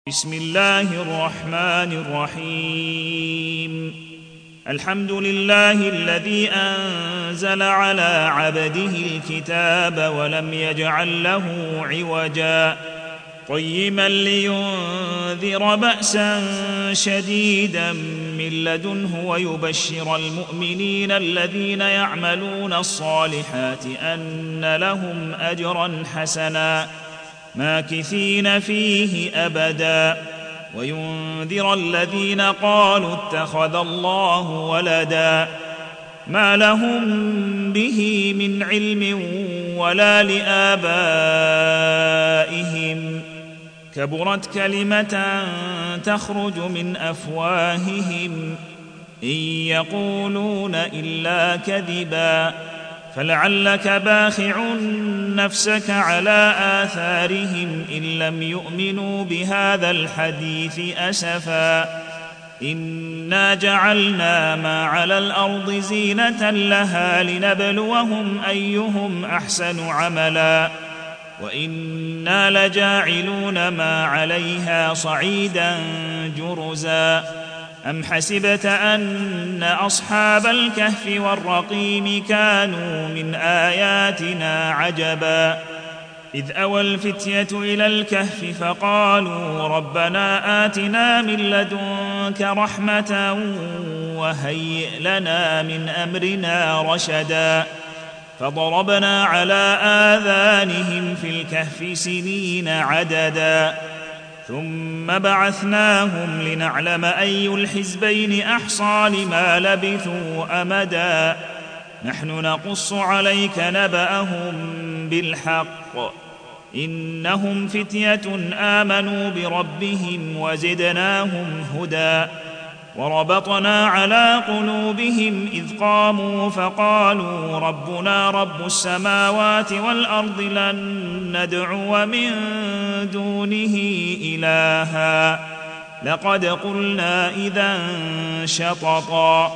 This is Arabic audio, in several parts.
بسم الله الرحمن الرحيم. الحمد لله الذي أنزل على عبده الكتاب ولم يجعل له عوجا قيما لينذر بأسا شديدا من لدنه ويبشر المؤمنين الذين يعملون الصالحات أن لهم أجرا حسنا ماكثين فيه أبدا وينذر الذين قالوا اتخذ الله ولدا ما لهم به من علم ولا لآبائهم كبرت كلمة تخرج من أفواههم إن يقولون إلا كذبا فلعلك باخع نفسك على آثارهم إن لم يؤمنوا بهذا الحديث أسفا إنا جعلنا ما على الأرض زينة لها لنبلوهم أيهم أحسن عملا وإنا لجاعلون ما عليها صعيدا جرزا أم حسبت أن أصحاب الكهف والرقيم كانوا من آياتنا عجبا إذ أوى الفتية إلى الكهف فقالوا ربنا آتنا من لدنك رحمة وهيئ لنا من أمرنا رشدا فضربنا على آذانهم في الكهف سنين عددا ثم بعثناهم لنعلم أي الحزبين أحصى لما لبثوا أمدا نحن نقص عليك نبأهم بالحق إنهم فتية آمنوا بربهم وزدناهم هدى وربطنا على قلوبهم إذ قاموا فقالوا ربنا رب السماوات والأرض لن ندعو من دونه إلها لقد قلنا إذا شططا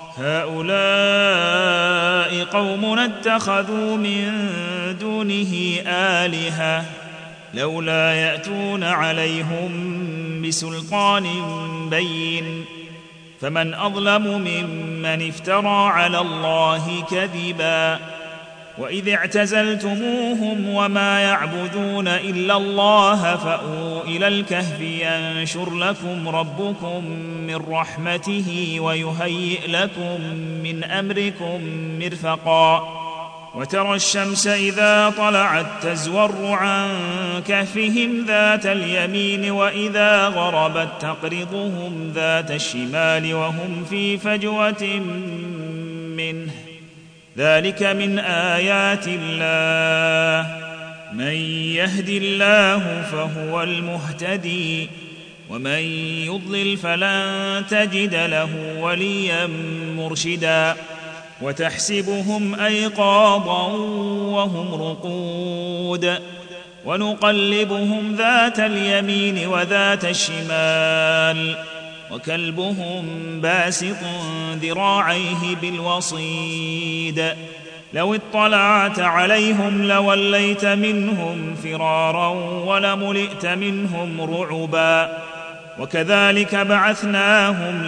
هؤلاء قومنا اتخذوا من دونه آلهة لولا يأتون عليهم بسلطان بين فمن أظلم ممن افترى على الله كذبا وإذ اعتزلتموهم وما يعبدون إلا الله فأووا إلى الكهف ينشر لكم ربكم من رحمته ويهيئ لكم من أمركم مرفقا وترى الشمس إذا طلعت تزور عن كهفهم ذات اليمين وإذا غربت تقرضهم ذات الشمال وهم في فجوة منه ذلك من آيات الله من يهد الله فهو المهتدي ومن يضلل فلن تجد له وليا مرشدا وتحسبهم أيقاظا وهم رقود ونقلبهم ذات اليمين وذات الشمال وكلبهم باسط ذراعيه بالوصيد لو اطلعت عليهم لوليت منهم فرارا ولملئت منهم رعبا وكذلك بعثناهم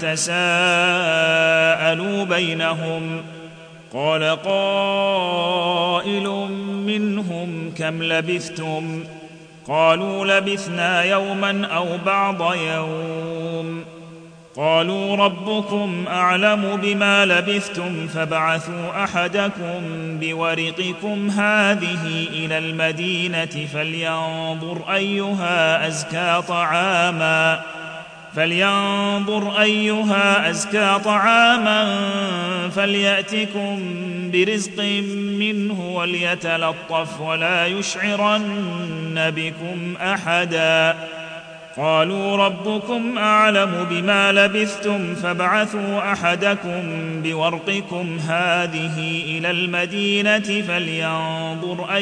ليتساءلوا بينهم قال قائل منهم كم لبثتم قالوا لبثنا يوما أو بعض يوم قالوا ربكم أعلم بما لبثتم فابعثوا أحدكم بورقكم هذه إلى المدينة فلينظر أيها أزكى طعاما فليأتكم برزق منه وليتلطف ولا يشعرن بكم أحدا قالوا ربكم أعلم بما لبثتم فابعثوا أحدكم بورقكم هذه إلى المدينة فلينظر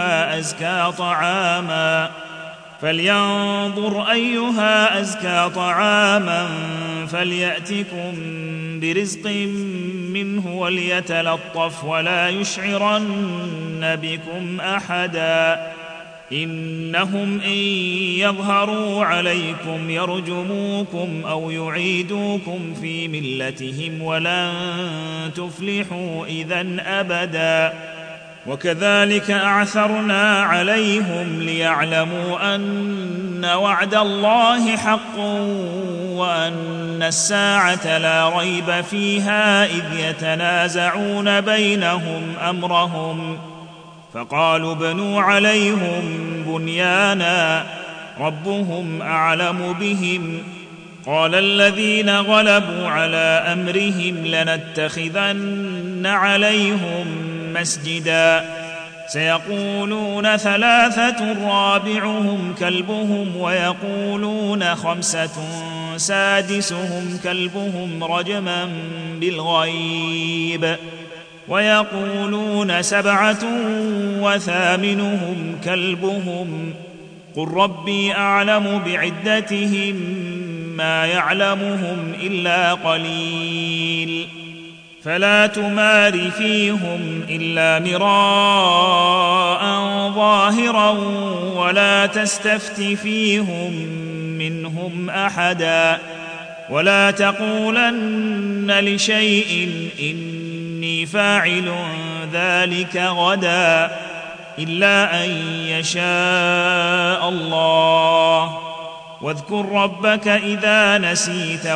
أيها أزكى طعاما فليأتكم برزق منه وليتلطف ولا يشعرن بكم أحدا إنهم إن يظهروا عليكم يرجموكم أو يعيدوكم في ملتهم ولن تفلحوا إذن أبدا. وكذلك أعثرنا عليهم ليعلموا أن وعد الله حق وأن الساعة لا ريب فيها إذ يتنازعون بينهم أمرهم فقالوا ابنوا عليهم بنيانا ربهم أعلم بهم قال الذين غلبوا على أمرهم لنتخذن عليهم مسجدا سيقولون 3 رابعهم كلبهم ويقولون 5 سادسهم كلبهم رجما بالغيب ويقولون 7 وثامنهم كلبهم قل ربي أعلم بعدتهم ما يعلمهم إلا قليل فلا تمار فيهم إلا مراء ظاهرا ولا تستفت فيهم منهم أحدا ولا تقولن لشيء إني فاعل ذلك غدا إلا أن يشاء الله واذكر ربك إذا نسيت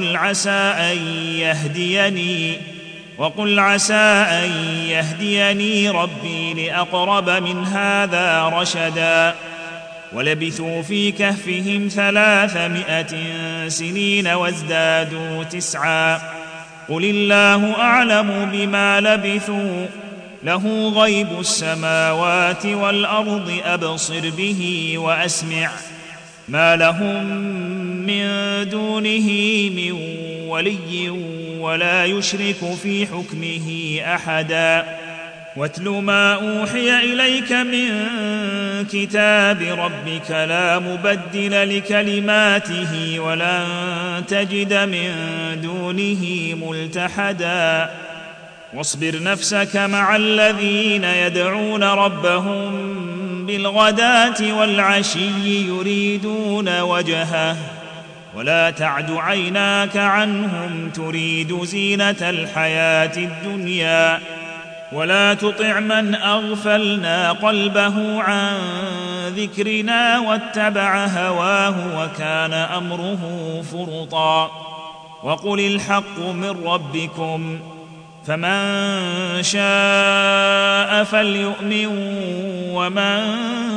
وقل عسى أن يهديني ربي لأقرب من هذا رشدا ولبثوا في كهفهم 300 سنين وازدادوا 9 قل الله أعلم بما لبثوا له غيب السماوات والأرض أبصر به وأسمع ما لهم من دونه من ولي ولا يشرك في حكمه أحدا واتل ما أوحي إليك من كتاب ربك لا مبدل لكلماته ولن تجد من دونه ملتحدا واصبر نفسك مع الذين يدعون ربهم بالغداة والعشي يريدون وجهه ولا تعد عيناك عنهم تريد زينة الحياة الدنيا ولا تطع من أغفلنا قلبه عن ذكرنا واتبع هواه وكان أمره فرطا وقل الحق من ربكم فمن شاء فليؤمن ومن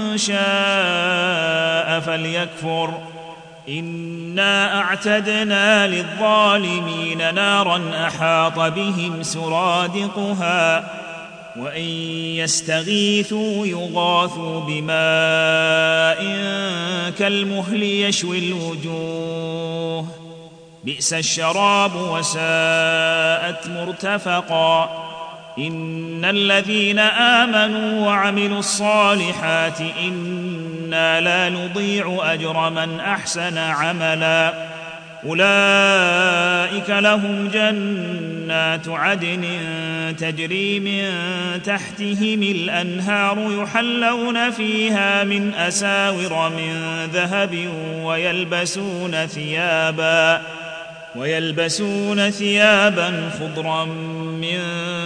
شاء فليكفر إنا أعتدنا للظالمين نارا أحاط بهم سرادقها وإن يستغيثوا يغاثوا بماء كالمهل يشوي الوجوه بئس الشراب وساءت مرتفقا إن الذين آمنوا وعملوا الصالحات إنا لا نضيع أجر من أحسن عملا أولئك لهم جنات عدن تجري من تحتهم الأنهار يحلون فيها من أساور من ذهب ويلبسون ثيابا خضرا من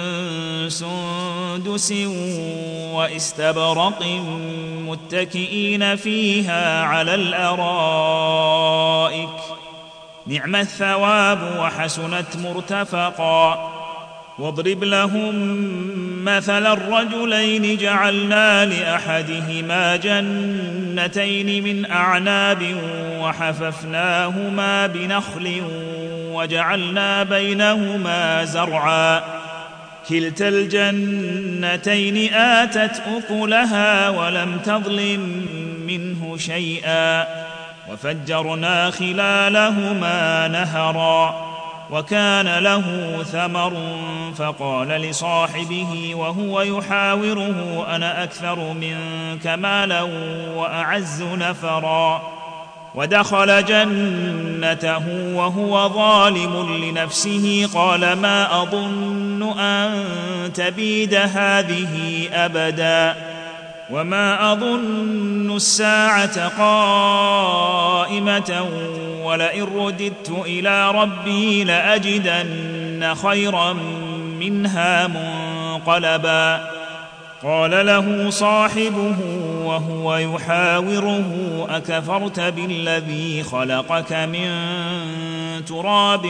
سندس واستبرق متكئين فيها على الأرائك نعم الثواب وحسنت مرتفقا واضرب لهم مثل الرجلين جعلنا لأحدهما جنتين من أعناب وحففناهما بنخل وجعلنا بينهما زرعا كلتا الجنتين آتت أكلها ولم تظلم منه شيئا وفجرنا خلالهما نهرا وكان له ثمر فقال لصاحبه وهو يحاوره أنا أكثر منك مالا وأعز نفرا ودخل جنته وهو ظالم لنفسه قال ما أظن أن تبيد هذه أبدا وما أظن الساعة قائمة ولئن رددت إلى ربي لأجدن خيرا منها منقلبا. قال له صاحبه وهو يحاوره أكفرت بالذي خلقك من تراب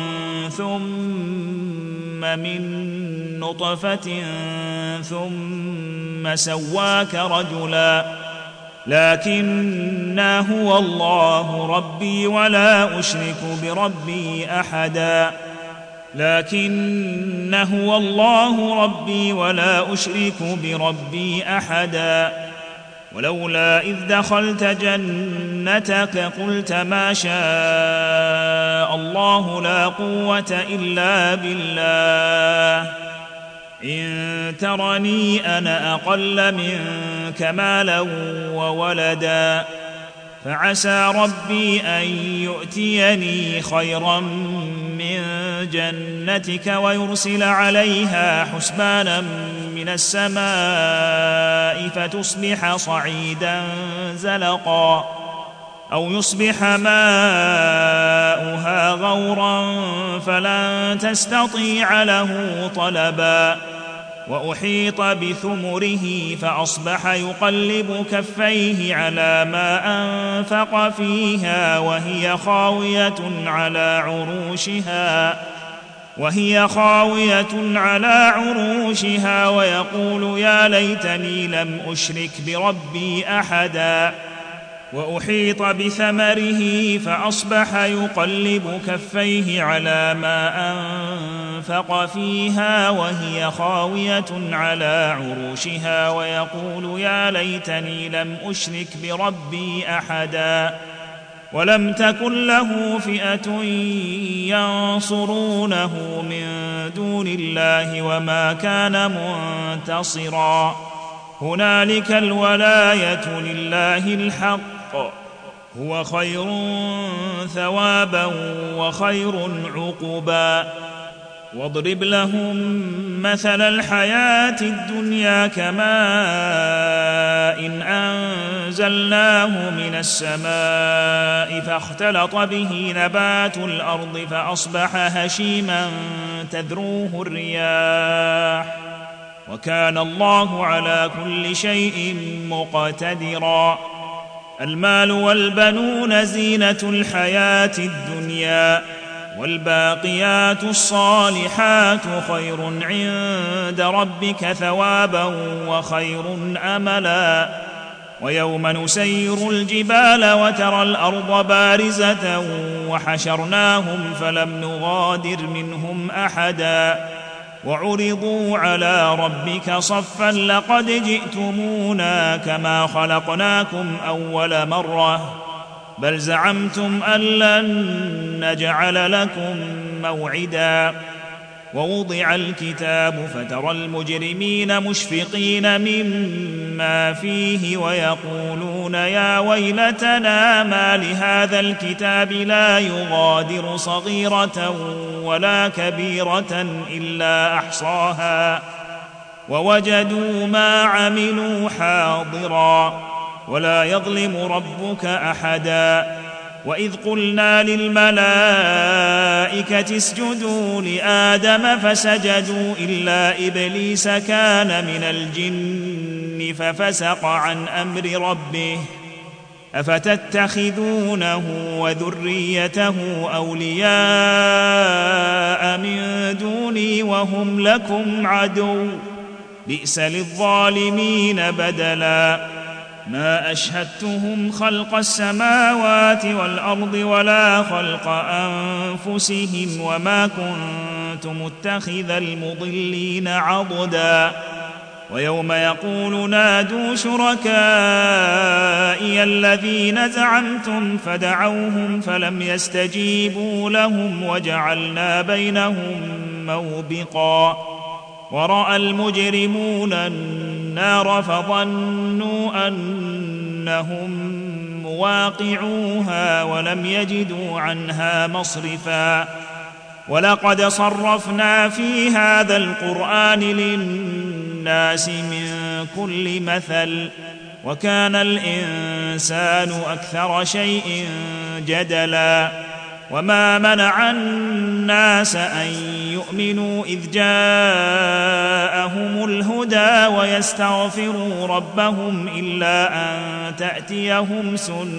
ثم من نطفة ثم سواك رجلا لكن هو الله ربي ولا أشرك بربي أحدا ولولا إذ دخلت جنتك قلت ما شاء الله لا قوة إلا بالله إن ترني أنا أقل منك مالا وولدا فعسى ربي أن يؤتيني خيرا من جنتك ويرسل عليها حسبانا من السماء فتصبح صعيدا زلقا أو يصبح ماؤها غورا فلن تستطيع له طلبا. وأحيط بثمره فأصبح يقلب كفيه على ما أنفق فيها وهي خاوية على عروشها ويقول يا ليتني لم أشرك بربي أحدا. وأحيط بثمره فأصبح يقلب كفيه على ما أنفق فيها وهي خاوية على عروشها ويقول يا ليتني لم أشرك بربي أحدا. ولم تكن له فئة ينصرونه من دون الله وما كان منتصرا. هنالك الولاية لله الحق هو خير ثوابا وخير عقبا. واضرب لهم مثل الحياة الدنيا كماء إن أنزلناه من السماء فاختلط به نبات الأرض فأصبح هشيما تذروه الرياح وكان الله على كل شيء مقتدرا. المال والبنون زينة الحياة الدنيا والباقيات الصالحات خير عند ربك ثوابا وخير أملا. ويوم نسير الجبال وترى الأرض بارزة وحشرناهم فلم نغادر منهم أحدا وعرضوا على ربك صفا لقد جئتمونا كما خلقناكم أول مرة بل زعمتم أن لن نجعل لكم موعدا. ووضع الكتاب فترى المجرمين مشفقين مما فيه ويقولون يا ويلتنا ما لهذا الكتاب لا يغادر صغيرة ولا كبيرة إلا أحصاها ووجدوا ما عملوا حاضرا ولا يظلم ربك أحدا. وإذ قلنا للملائكة اسجدوا لآدم فسجدوا إلا إبليس كان من الجن ففسق عن أمر ربه أفتتخذونه وذريته أولياء من دوني وهم لكم عدو بئس للظالمين بدلا. ما أشهدتهم خلق السماوات والأرض ولا خلق أنفسهم وما كنت متخذ المضلين عضدا. ويوم يقول نادوا شركائي الذين زعمتم فدعوهم فلم يستجيبوا لهم وجعلنا بينهم موبقا. ورأى المجرمون النار فظنوا أنهم مواقعوها ولم يجدوا عنها مصرفا. ولقد صرفنا في هذا القرآن للناس من كل مثل وكان الإنسان أكثر شيء جدلا وما منع الناس أن يؤمنوا إذ جاءهم الهدى ويستغفروا ربهم إلا أن تأتيهم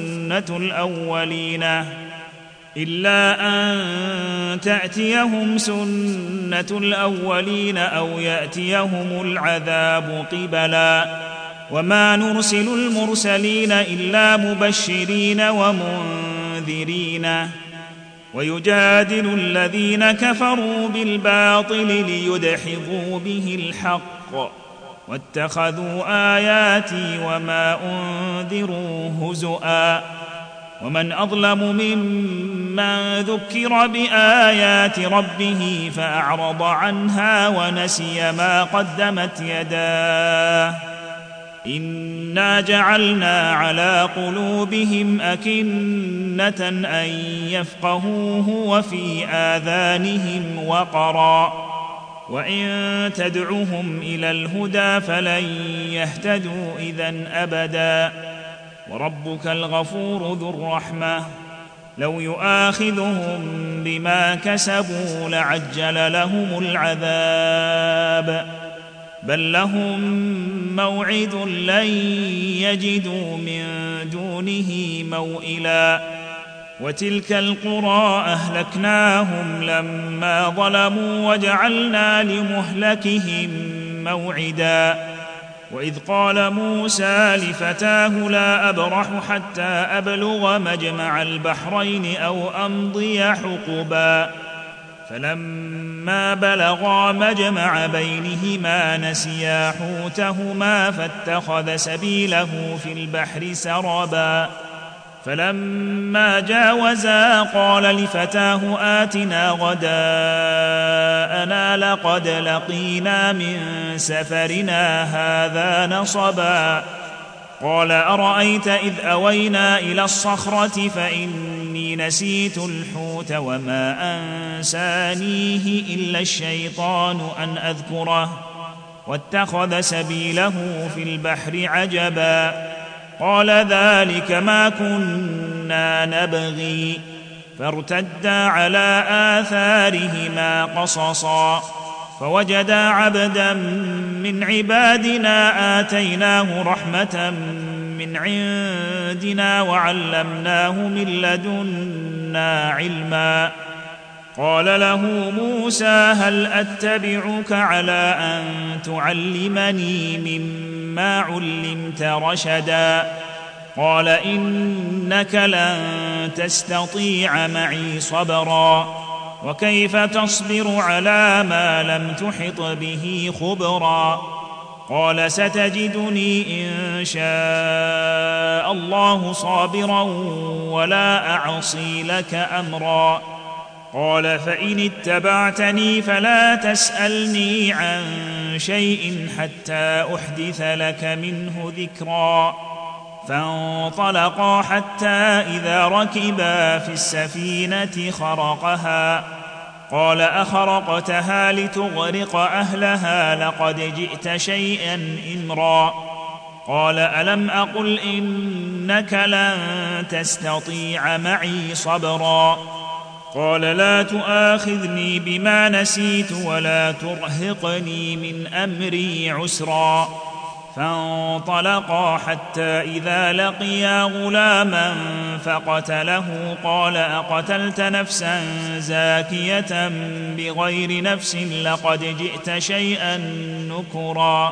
سنة الأولين أو يأتيهم العذاب قبلا وما نرسل المرسلين إلا مبشرين ومنذرين ويجادل الذين كفروا بالباطل ليدحضوا به الحق واتخذوا آياتي وما أنذروا هزؤا ومن أظلم ممن ذكر بآيات ربه فأعرض عنها ونسي ما قدمت يداه إنا جعلنا على قلوبهم أكنة أن يفقهوه وفي آذانهم وقرا وإن تدعهم إلى الهدى فلن يهتدوا إذن أبدا وربك الغفور ذو الرحمة لو يؤاخذهم بما كسبوا لعجل لهم العذاب بل لهم موعد لن يجدوا من دونه موئلا وتلك القرى أهلكناهم لما ظلموا وجعلنا لمهلكهم موعدا وإذ قال موسى لفتاه لا أبرح حتى أبلغ مجمع البحرين أو أمضي حقبا فلما بلغا مجمع بينهما نسيا حوتهما فاتخذ سبيله في البحر سربا فلما جاوزا قال لفتاه آتنا غداءنا لقد لقينا من سفرنا هذا نصبا قال أرأيت إذ أوينا إلى الصخرة فإني نسيت الحوت وما أنسانيه إلا الشيطان أن أذكره واتخذ سبيله في البحر عجبا قال ذلك ما كنا نبغي فارتدا على آثارهما قصصا فوجدا عبدا من عبادنا آتيناه رحمة من عندنا وعلمناه من لدنا علما قال له موسى هل أتبعك على أن تعلمني مما علمت رشدا قال إنك لن تستطيع معي صبرا وكيف تصبر على ما لم تحط به خبرا قال ستجدني إن شاء الله صابرا ولا أعصي لك أمرا قال فإن اتبعتني فلا تسألني عن شيء حتى أحدث لك منه ذكرا فانطلقا حتى إذا ركبا في السفينة خرقها قال أخرقتها لتغرق أهلها لقد جئت شيئا إمرا قال ألم أقل إنك لن تستطيع معي صبرا قال لا تؤاخذني بما نسيت ولا ترهقني من أمري عسرا فانطلقا حتى إذا لقيا غلاما فقتله قال أقتلت نفسا زاكية بغير نفس لقد جئت شيئا نكرا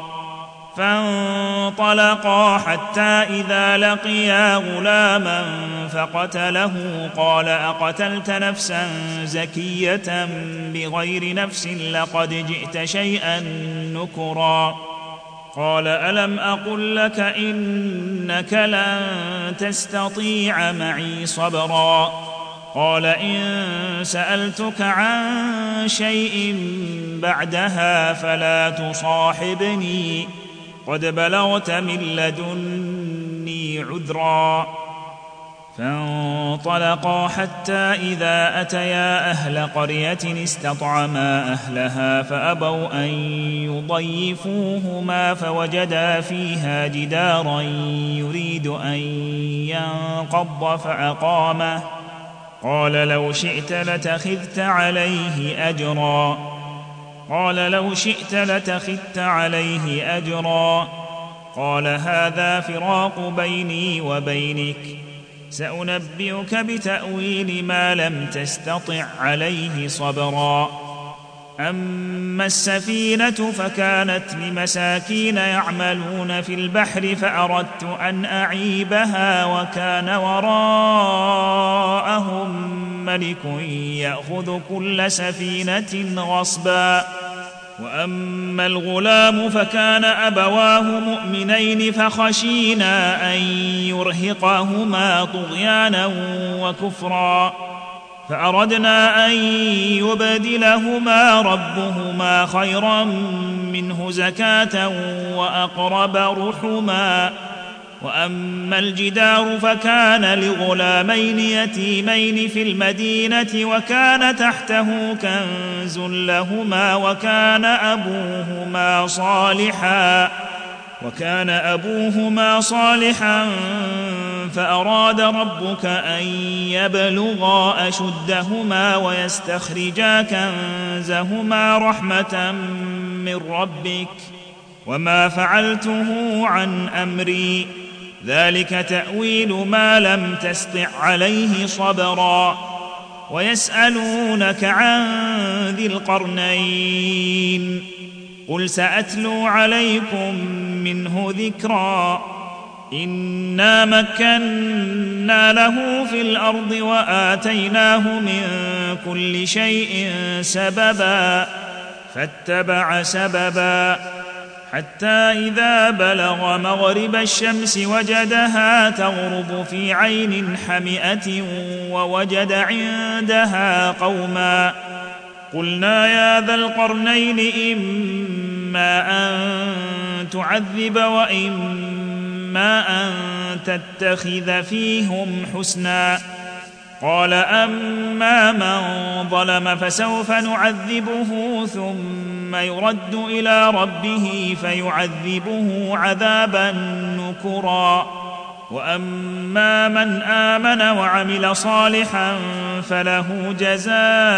فانطلقا حتى إذا لقيا غلاما فقتله قال أقتلت نفسا زكية بغير نفس لقد جئت شيئا نكرا قال ألم أقل لك إنك لن تستطيع معي صبرا قال إن سألتك عن شيء بعدها فلا تصاحبني قد بلغت من لدني عذرا فانطلقا حتى إذا أتيا أهل قرية استطعما أهلها فأبوا أن يضيفوهما فوجدا فيها جدارا يريد أن ينقض فأقامه قال لو شئت لاتخذت عليه أجرا قال هذا فراق بيني وبينك سأنبئك بتأويل ما لم تستطع عليه صبرا أما السفينة فكانت لمساكين يعملون في البحر فأردت أن أعيبها وكان وراءهم ملك يأخذ كل سفينة غصبا وأما الغلام فكان أبواه مؤمنين فخشينا أن يرهقهما طغيانا وكفرا فأردنا أن يبدلهما ربهما خيرا منه زكاة وأقرب رحما وأما الجدار فكان لغلامين يتيمين في المدينة وكان تحته كنز لهما وكان أبوهما صالحا فأراد ربك أن يبلغا أشدهما ويستخرجا كنزهما رحمة من ربك وما فعلته عن أمري ذلك تأويل ما لم تسطع عليه صبرا ويسألونك عن ذي القرنين قل سأتلو عليكم منه ذكرا إنا مكنا له في الأرض وآتيناه من كل شيء سببا فاتبع سببا حتى إذا بلغ مغرب الشمس وجدها تغرب في عين حمئة ووجد عندها قوما قلنا يا ذا القرنين إما أن تعذب وإما أن تتخذ فيهم حسنا قال أما من ظلم فسوف نعذبه ثم يرد إلى ربه فيعذبه عذابا نكرا وأما من آمن وعمل صالحا فله جزاء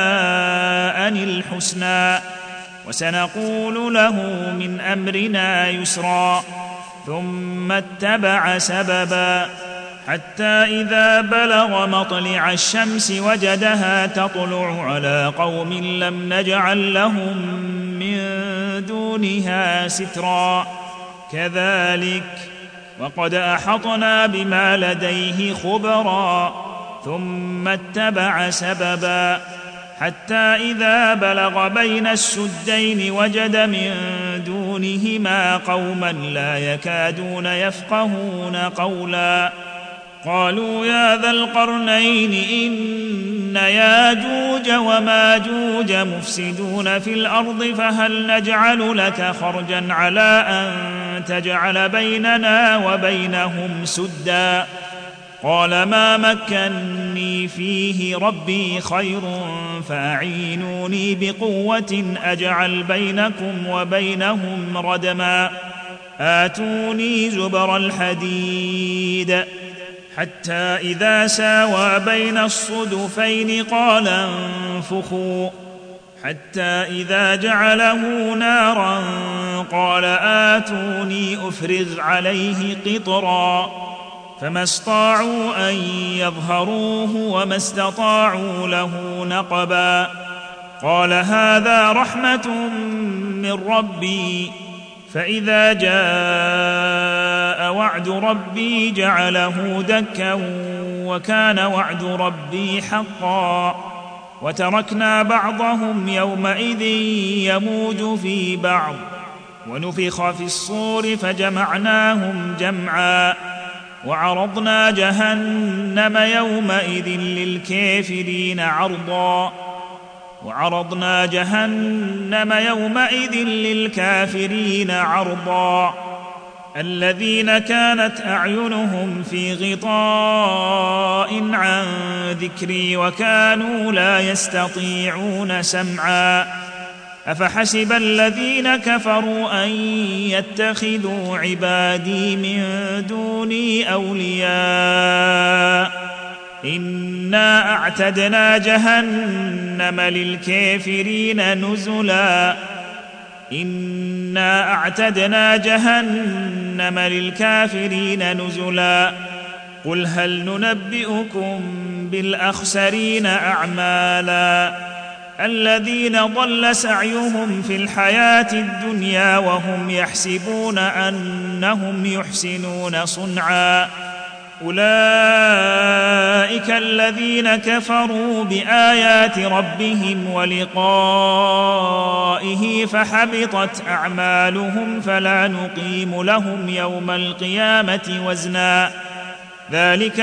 الحسنى وسنقول له من أمرنا يسرا ثم اتبع سببا حتى إذا بلغ مطلع الشمس وجدها تطلع على قوم لم نجعل لهم من دونها سترا كذلك وقد أحطنا بما لديه خبرا ثم اتبع سببا حتى إذا بلغ بين السدين وجد من دونهما قوما لا يكادون يفقهون قولا قالوا يا ذا القرنين إن ياجوج وماجوج مفسدون في الأرض فهل نجعل لك خرجا على أن تجعل بيننا وبينهم سدا قال ما مكني فيه ربي خير فأعينوني بقوة أجعل بينكم وبينهم ردما آتوني زبر الحديد حتى إذا ساوى بين الصدفين قال انفخوا حتى إذا جعله نارا قال آتوني أفرغ عليه قطرا فما استطاعوا أن يظهروه وما استطاعوا له نقبا قال هذا رحمة من ربي فإذا جاء وعد ربي جعله دكا وكان وعد ربي حقا وتركنا بعضهم يومئذ يموج في بعض ونفخ في الصور فجمعناهم جمعا وعرضنا جهنم يومئذ للكافرين عرضا الذين كانت أعينهم في غطاء عن ذكري وكانوا لا يستطيعون سمعا أفحسب الذين كفروا أن يتخذوا عبادي من دوني أولياء إنا أعتدنا جهنم للكافرين نزلا إنا أعتدنا جهنم للكافرين نزلا قل هل ننبئكم بالأخسرين أعمالا الذين ضل سعيهم في الحياة الدنيا وهم يحسبون أنهم يحسنون صنعا أولئك الذين كفروا بآيات ربهم ولقائه فحبطت أعمالهم فلا نقيم لهم يوم القيامة وزنا ذلك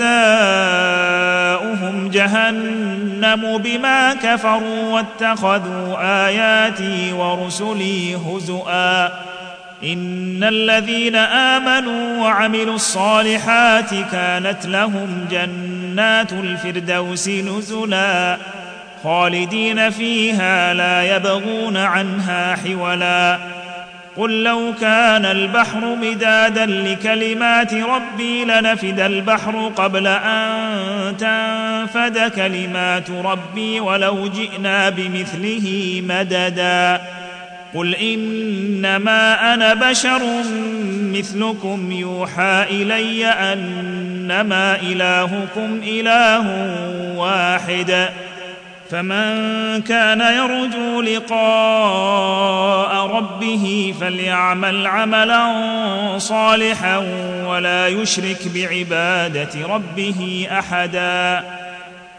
جزاؤهم جهنم بما كفروا واتخذوا آياتي ورسلي هزؤا إن الذين آمنوا وعملوا الصالحات كانت لهم جنات الفردوس نزلا خالدين فيها لا يبغون عنها حولا قل لو كان البحر مدادا لكلمات ربي لنفد البحر قبل أن تنفد كلمات ربي ولو جئنا بمثله مددا قل إنما أنا بشر مثلكم يوحى إلي أنما إلهكم إله واحد فمن كان يرجو لقاء ربه فليعمل عملا صالحا ولا يشرك بعبادة ربه أحدا